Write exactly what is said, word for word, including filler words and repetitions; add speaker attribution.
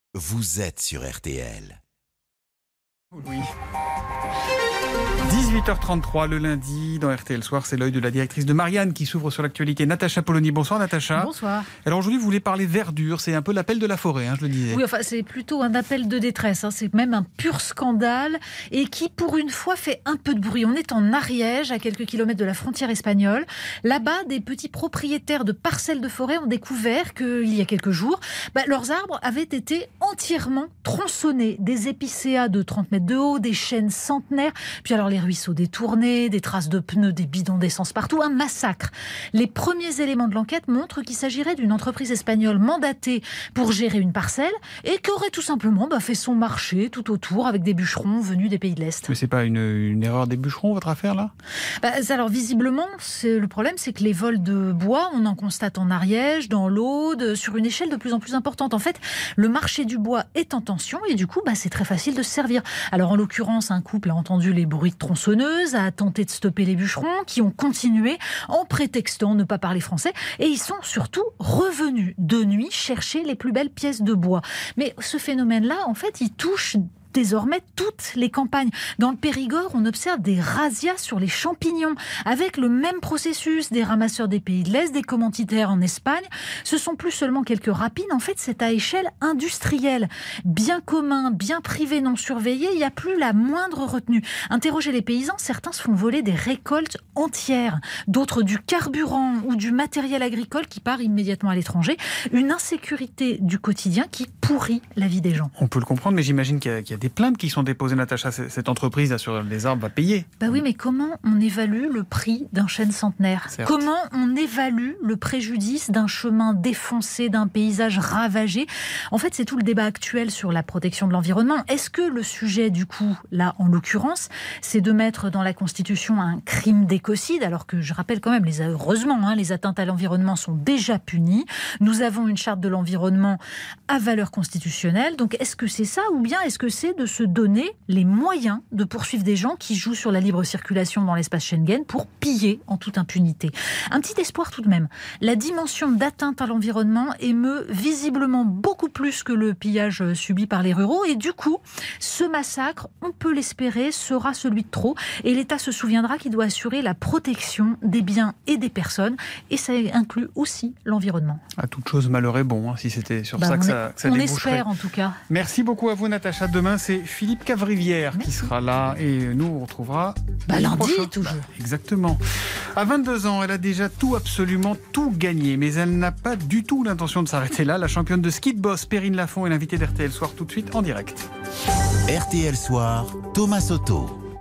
Speaker 1: vous êtes sur R T L.
Speaker 2: Oui. dix-huit heures trente-trois le lundi dans R T L Soir, c'est l'œil de la directrice de Marianne qui s'ouvre sur l'actualité. Natacha Polony, bonsoir Natacha.
Speaker 3: Bonsoir.
Speaker 2: Alors aujourd'hui vous voulez parler verdure, c'est un peu l'appel de la forêt, hein, je le disais.
Speaker 3: Oui, enfin c'est plutôt un appel de détresse, hein. C'est même un pur scandale et qui pour une fois fait un peu de bruit. On est en Ariège, à quelques kilomètres de la frontière espagnole. Là-bas, des petits propriétaires de parcelles de forêt ont découvert qu'il y a quelques jours, bah, leurs arbres avaient été entièrement tronçonnés. Des épicéas de trente mètres de haut, des chênes centenaires, puis alors les ruisseaux détournés, des traces de pneus, des bidons d'essence partout, un massacre. Les premiers éléments de l'enquête montrent qu'il s'agirait d'une entreprise espagnole mandatée pour gérer une parcelle et qui aurait tout simplement bah, fait son marché tout autour avec des bûcherons venus des pays de l'Est.
Speaker 2: Mais c'est pas une, une erreur des bûcherons votre affaire là ?
Speaker 3: Bah, alors visiblement, c'est, le problème c'est que les vols de bois, on en constate en Ariège, dans l'Aude, sur une échelle de plus en plus importante. En fait, le marché du bois est en tension et du coup bah, c'est très facile de se servir. Alors en l'occurrence, un couple a entendu les bruits de tronçonneuses, a tenté de stopper les bûcherons qui ont continué en prétextant ne pas parler français et ils sont surtout revenus de nuit chercher les plus belles pièces de bois. Mais ce phénomène-là, en fait, il touche désormais toutes les campagnes. Dans le Périgord, on observe des razzias sur les champignons, avec le même processus, des ramasseurs des pays de l'Est, des commanditaires en Espagne. Ce sont plus seulement quelques rapides, en fait, c'est à échelle industrielle. Bien commun, bien privé, non surveillé, il n'y a plus la moindre retenue. Interrogez les paysans, certains se font voler des récoltes entières, d'autres du carburant ou du matériel agricole qui part immédiatement à l'étranger. Une insécurité du quotidien qui pourrit la vie des gens.
Speaker 2: On peut le comprendre, mais j'imagine qu'il y a, qu'il y a des plaintes qui sont déposées, Natacha. Cette entreprise là, sur les arbres va payer.
Speaker 3: Bah oui, mais comment on évalue le prix d'un chêne centenaire ?
Speaker 2: Certes.
Speaker 3: Comment on évalue le préjudice d'un chemin défoncé, d'un paysage ravagé ? En fait, c'est tout le débat actuel sur la protection de l'environnement. Est-ce que le sujet, du coup, là, en l'occurrence, c'est de mettre dans la Constitution un crime d'écocide, alors que je rappelle quand même, les, heureusement, hein, les atteintes à l'environnement sont déjà punies. Nous avons une charte de l'environnement à valeur constitutionnelle. Donc, est-ce que c'est ça ou bien est-ce que c'est de se donner les moyens de poursuivre des gens qui jouent sur la libre circulation dans l'espace Schengen pour piller en toute impunité. Un petit espoir tout de même. La dimension d'atteinte à l'environnement émeut visiblement beaucoup plus que le pillage subi par les ruraux et du coup, ce massacre, on peut l'espérer, sera celui de trop et l'État se souviendra qu'il doit assurer la protection des biens et des personnes et ça inclut aussi l'environnement.
Speaker 2: À toute chose, malheur est bon, hein, si c'était sur
Speaker 3: bah
Speaker 2: ça que
Speaker 3: on
Speaker 2: ça, que ça
Speaker 3: on
Speaker 2: déboucherait.
Speaker 3: espère en tout cas.
Speaker 2: Merci beaucoup à vous Natacha. Demain c'est Philippe Cavrivière Merci. qui sera là et nous on retrouvera
Speaker 3: bah, lundi
Speaker 2: prochain.
Speaker 3: toujours.
Speaker 2: Bah, exactement. À vingt-deux ans, elle a déjà tout, absolument tout gagné, mais elle n'a pas du tout l'intention de s'arrêter là. La championne de ski de boss Perrine Lafont est l'invitée d'R T L Soir tout de suite en direct.
Speaker 1: R T L Soir, Thomas Soto.